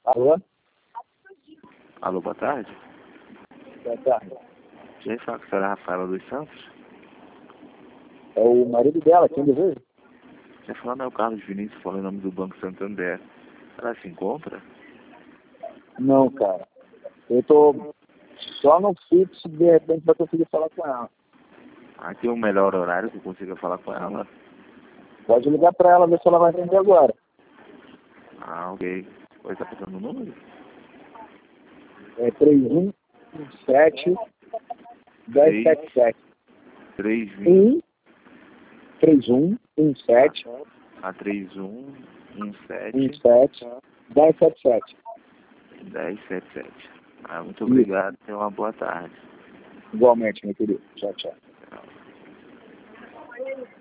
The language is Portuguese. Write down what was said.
Alô? Alô, boa tarde. Boa tarde. Já fala com a senhora Rafaela dos Santos? É o marido dela, quem deseja? Já falando é o Carlos Vinícius, falando em nome do Banco Santander. Ela se encontra? Não, cara. Eu tô só no fixo, de repente vai conseguir falar com ela. Ah, tem um melhor horário que eu consiga falar com ela. Pode ligar pra ela, ver se ela vai atender agora. Ah, ok. Oi, tá passando o número? É 3117 1077. 3117. 3117 A 3117 1077. 1077. Ah, muito obrigado. Tenha uma boa tarde. Igualmente, meu querido. Tchau, tchau.